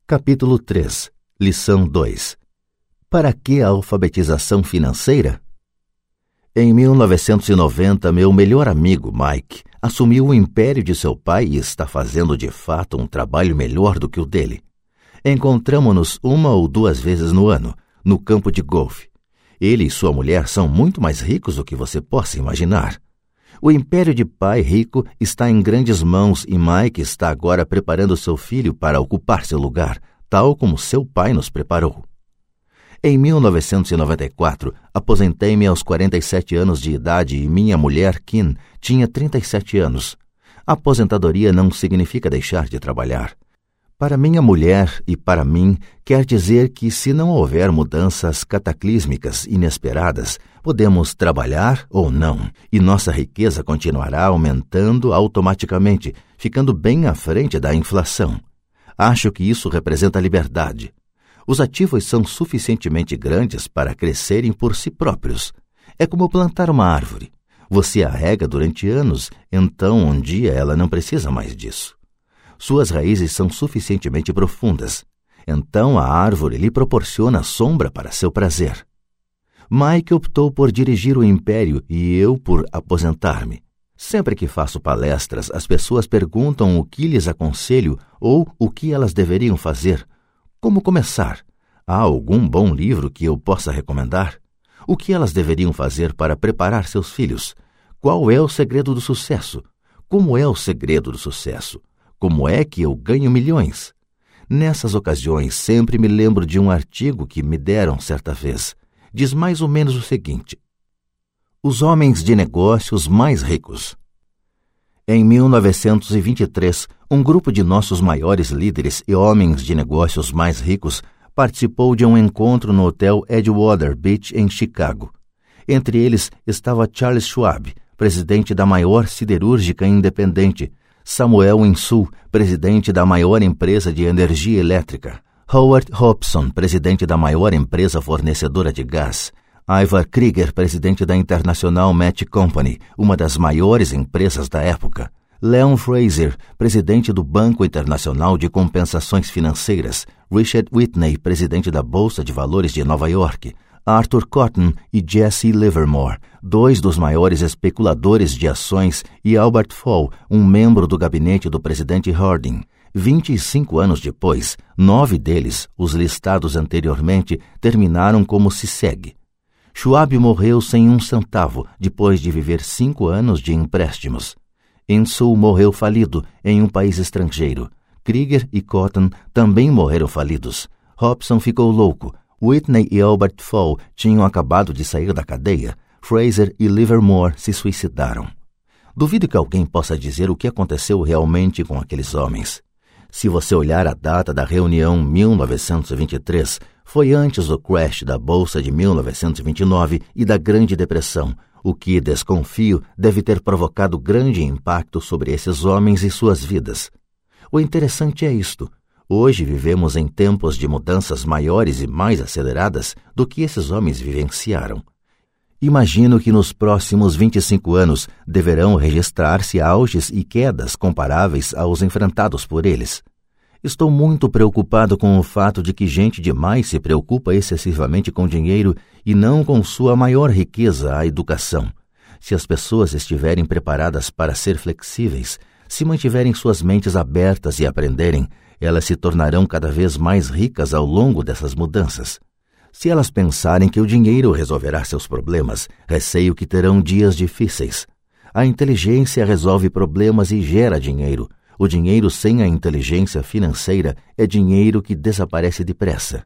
Capítulo 3. Lição 2. Para que a alfabetização financeira? Em 1990, meu melhor amigo, Mike, assumiu o império de seu pai e está fazendo de fato um trabalho melhor do que o dele. Encontramo-nos 1 ou 2 vezes no ano, no campo de golfe. Ele e sua mulher são muito mais ricos do que você possa imaginar. O império de pai rico está em grandes mãos e Mike está agora preparando seu filho para ocupar seu lugar, tal como seu pai nos preparou. Em 1994, aposentei-me aos 47 anos de idade e minha mulher, Kim, tinha 37 anos. A aposentadoria não significa deixar de trabalhar. Para minha mulher e para mim, quer dizer que se não houver mudanças cataclísmicas inesperadas, podemos trabalhar ou não, e nossa riqueza continuará aumentando automaticamente, ficando bem à frente da inflação. Acho que isso representa liberdade. Os ativos são suficientemente grandes para crescerem por si próprios. É como plantar uma árvore. Você a rega durante anos, então um dia ela não precisa mais disso. Suas raízes são suficientemente profundas. Então a árvore lhe proporciona sombra para seu prazer. Mike optou por dirigir o império e eu por aposentar-me. Sempre que faço palestras, as pessoas perguntam o que lhes aconselho ou o que elas deveriam fazer. Como começar? Há algum bom livro que eu possa recomendar? O que elas deveriam fazer para preparar seus filhos? Qual é o segredo do sucesso? Como é o segredo do sucesso? Como é que eu ganho milhões? Nessas ocasiões, sempre me lembro de um artigo que me deram certa vez. Diz mais ou menos o seguinte: os homens de negócios mais ricos. Em 1923, um grupo de nossos maiores líderes e homens de negócios mais ricos participou de um encontro no hotel Edgewater Beach, em Chicago. Entre eles estava Charles Schwab, presidente da maior siderúrgica independente, Samuel Insull, presidente da maior empresa de energia elétrica, Howard Hobson, presidente da maior empresa fornecedora de gás, Ivar Krieger, presidente da International Match Company, uma das maiores empresas da época, Leon Fraser, presidente do Banco Internacional de Compensações Financeiras, Richard Whitney, presidente da Bolsa de Valores de Nova York, Arthur Cotton e Jesse Livermore, 2 dos maiores especuladores de ações, e Albert Fall, um membro do gabinete do presidente Harding. 25 anos depois, 9 deles, os listados anteriormente, terminaram como se segue. Schwab morreu sem um centavo, depois de viver 5 anos de empréstimos. Insull morreu falido em um país estrangeiro. Krieger e Cotton também morreram falidos. Hobson ficou louco. Whitney e Albert Fall tinham acabado de sair da cadeia. Fraser e Livermore se suicidaram. Duvido que alguém possa dizer o que aconteceu realmente com aqueles homens. Se você olhar a data da reunião 1923, foi antes do crash da Bolsa de 1929 e da Grande Depressão, o que, desconfio, deve ter provocado grande impacto sobre esses homens e suas vidas. O interessante é isto. Hoje vivemos em tempos de mudanças maiores e mais aceleradas do que esses homens vivenciaram. Imagino que nos próximos 25 anos deverão registrar-se auges e quedas comparáveis aos enfrentados por eles. Estou muito preocupado com o fato de que gente demais se preocupa excessivamente com dinheiro e não com sua maior riqueza, a educação. Se as pessoas estiverem preparadas para ser flexíveis, se mantiverem suas mentes abertas e aprenderem, elas se tornarão cada vez mais ricas ao longo dessas mudanças. Se elas pensarem que o dinheiro resolverá seus problemas, receio que terão dias difíceis. A inteligência resolve problemas e gera dinheiro. O dinheiro sem a inteligência financeira é dinheiro que desaparece depressa.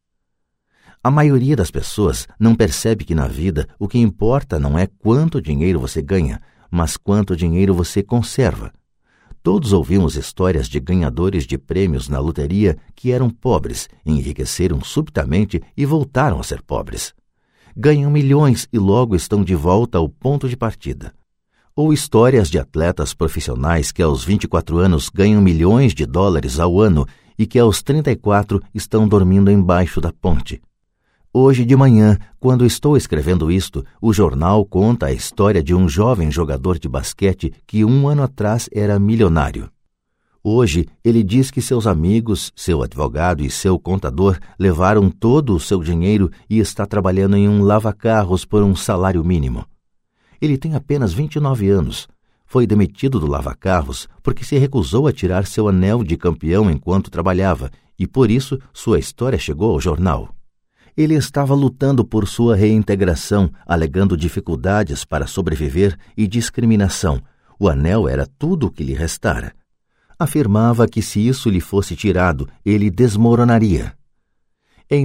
A maioria das pessoas não percebe que na vida o que importa não é quanto dinheiro você ganha, mas quanto dinheiro você conserva. Todos ouvimos histórias de ganhadores de prêmios na loteria que eram pobres, enriqueceram subitamente e voltaram a ser pobres. Ganham milhões e logo estão de volta ao ponto de partida. Ou histórias de atletas profissionais que aos 24 anos ganham milhões de dólares ao ano e que aos 34 estão dormindo embaixo da ponte. Hoje de manhã, quando estou escrevendo isto, o jornal conta a história de um jovem jogador de basquete que 1 ano atrás era milionário. Hoje, ele diz que seus amigos, seu advogado e seu contador levaram todo o seu dinheiro e está trabalhando em um lava-carros por um salário mínimo. Ele tem apenas 29 anos. Foi demitido do lava-carros porque se recusou a tirar seu anel de campeão enquanto trabalhava e, por isso, sua história chegou ao jornal. Ele estava lutando por sua reintegração, alegando dificuldades para sobreviver e discriminação. O anel era tudo o que lhe restara. Afirmava que se isso lhe fosse tirado, ele desmoronaria. Em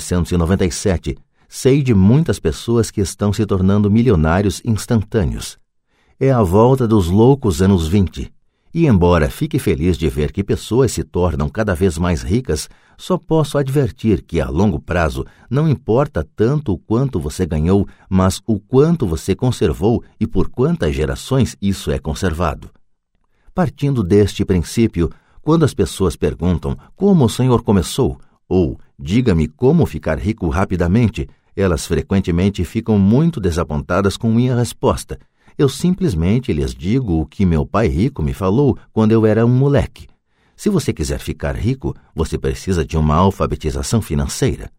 1997, sei de muitas pessoas que estão se tornando milionários instantâneos. É a volta dos loucos anos 20. E embora fique feliz de ver que pessoas se tornam cada vez mais ricas, só posso advertir que a longo prazo não importa tanto o quanto você ganhou, mas o quanto você conservou e por quantas gerações isso é conservado. Partindo deste princípio, quando as pessoas perguntam como o senhor começou, ou diga-me como ficar rico rapidamente, elas frequentemente ficam muito desapontadas com minha resposta. Eu simplesmente lhes digo o que meu pai rico me falou quando eu era um moleque. Se você quiser ficar rico, você precisa de uma alfabetização financeira.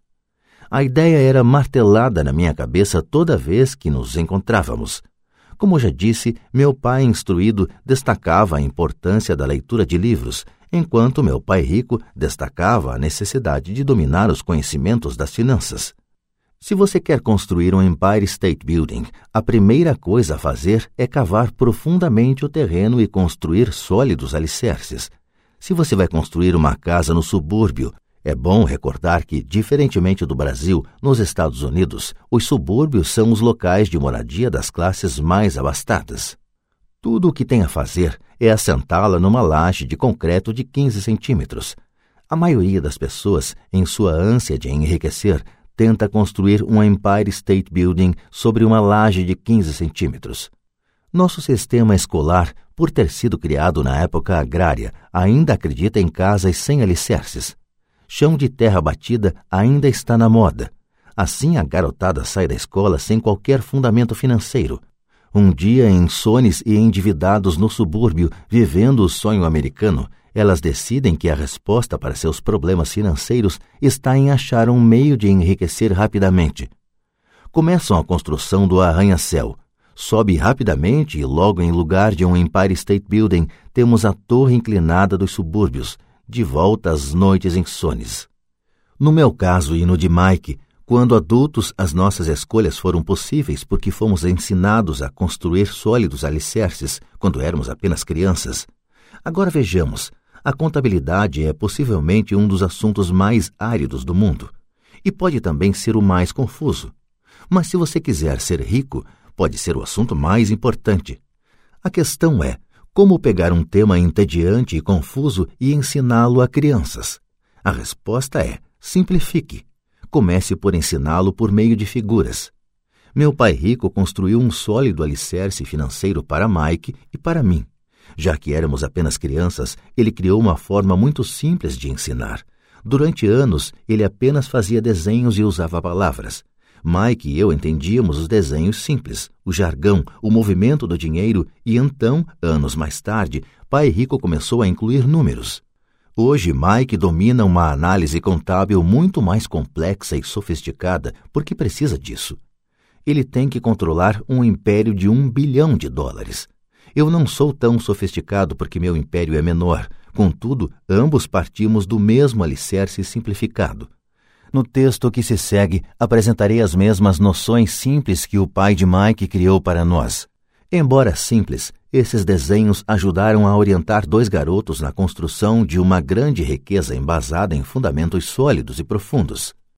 A ideia era martelada na minha cabeça toda vez que nos encontrávamos. Como já disse, meu pai instruído destacava a importância da leitura de livros, enquanto meu pai rico destacava a necessidade de dominar os conhecimentos das finanças. Se você quer construir um Empire State Building, a primeira coisa a fazer é cavar profundamente o terreno e construir sólidos alicerces. Se você vai construir uma casa no subúrbio, é bom recordar que, diferentemente do Brasil, nos Estados Unidos, os subúrbios são os locais de moradia das classes mais abastadas. Tudo o que tem a fazer é assentá-la numa laje de concreto de 15 centímetros. A maioria das pessoas, em sua ânsia de enriquecer, tenta construir um Empire State Building sobre uma laje de 15 centímetros. Nosso sistema escolar, por ter sido criado na época agrária, ainda acredita em casas sem alicerces. Chão de terra batida ainda está na moda. Assim a garotada sai da escola sem qualquer fundamento financeiro. Um dia, insones e endividados no subúrbio, vivendo o sonho americano, elas decidem que a resposta para seus problemas financeiros está em achar um meio de enriquecer rapidamente. Começam a construção do arranha-céu. Sobe rapidamente e logo em lugar de um Empire State Building temos a torre inclinada dos subúrbios, de volta às noites insones. No meu caso e no de Mike, quando adultos as nossas escolhas foram possíveis porque fomos ensinados a construir sólidos alicerces quando éramos apenas crianças. Agora vejamos, a contabilidade é possivelmente um dos assuntos mais áridos do mundo e pode também ser o mais confuso. Mas se você quiser ser rico, pode ser o assunto mais importante. A questão é como pegar um tema entediante e confuso e ensiná-lo a crianças. A resposta é: simplifique. Comece por ensiná-lo por meio de figuras. Meu pai rico construiu um sólido alicerce financeiro para Mike e para mim. Já que éramos apenas crianças, ele criou uma forma muito simples de ensinar. Durante anos, ele apenas fazia desenhos e usava palavras. Mike e eu entendíamos os desenhos simples, o jargão, o movimento do dinheiro e então, anos mais tarde, pai rico começou a incluir números. Hoje, Mike domina uma análise contábil muito mais complexa e sofisticada porque precisa disso. Ele tem que controlar um império de $1 bilhão. Eu não sou tão sofisticado porque meu império é menor. Contudo, ambos partimos do mesmo alicerce simplificado. No texto que se segue, apresentarei as mesmas noções simples que o pai de Mike criou para nós. Embora simples, esses desenhos ajudaram a orientar 2 garotos na construção de uma grande riqueza embasada em fundamentos sólidos e profundos.